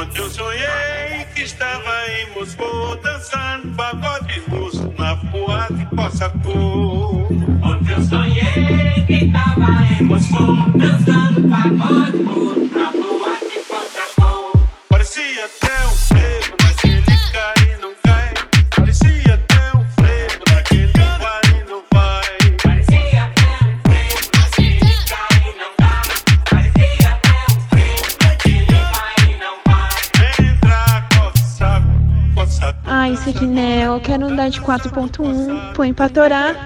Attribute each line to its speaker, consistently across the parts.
Speaker 1: Ontem eu sonhei que estava em Moscou dançando pagode russo na boate Cossacô.
Speaker 2: Ontem eu sonhei que estava em Moscou dançando pagode russo na boate Cossacô.
Speaker 1: Parecia até um frevo naquele cai e não cai. Parecia até um frevo naquele vai e não vai.
Speaker 2: Parecia até um frevo naquele cai e não vai. Parecia até um frevo naquele vai e não vai.
Speaker 1: Entra, Cossaco, Cossaco.
Speaker 3: Ai, Sequinel, eu quero andar de 4.1, põe pra torar.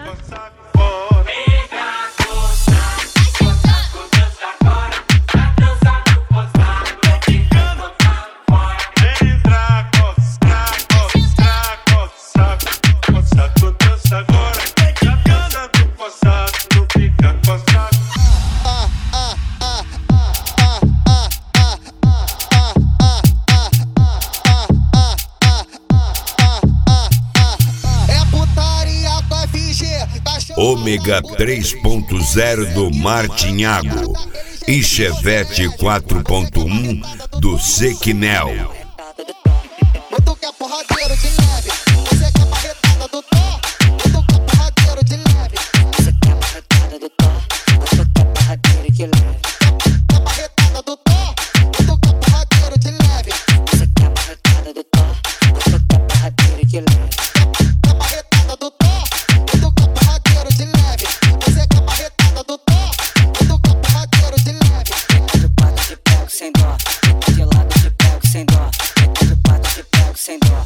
Speaker 4: Ômega 3.0 do Martinhago e Chevette 4.1 do Sequinel.
Speaker 5: Tu quer porradeiro de leve, você quer marretada do Thor. Tu quer porradeiro de leve, você quer marretada do Thor. Tu quer porradeiro de leve, quer marretada do Thor. Tu quer porradeiro de leve, você quer marretada do Thor. Tu quer porradeiro de leve, quer marretada do Thor. Tu quer porradeiro de leve, você quer marretada do Thor. Tu quer porradeiro de leve. De quatro te pego sem dó, de lado te pego sem dó. De quatro te pego sem dó.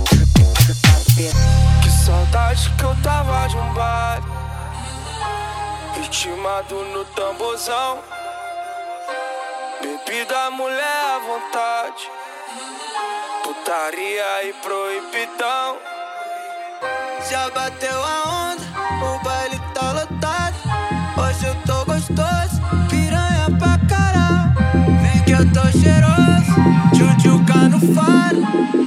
Speaker 6: Que saudade que eu tava de um baile, ritmado no tamborzão. Bebida, mulher à vontade, putaria e proibidão. Já bateu a onda, o baile tá lotado. Hoje eu tô gostoso, piranha pra caralho. Vem que eu tô cheiroso, tchutchuca no faro.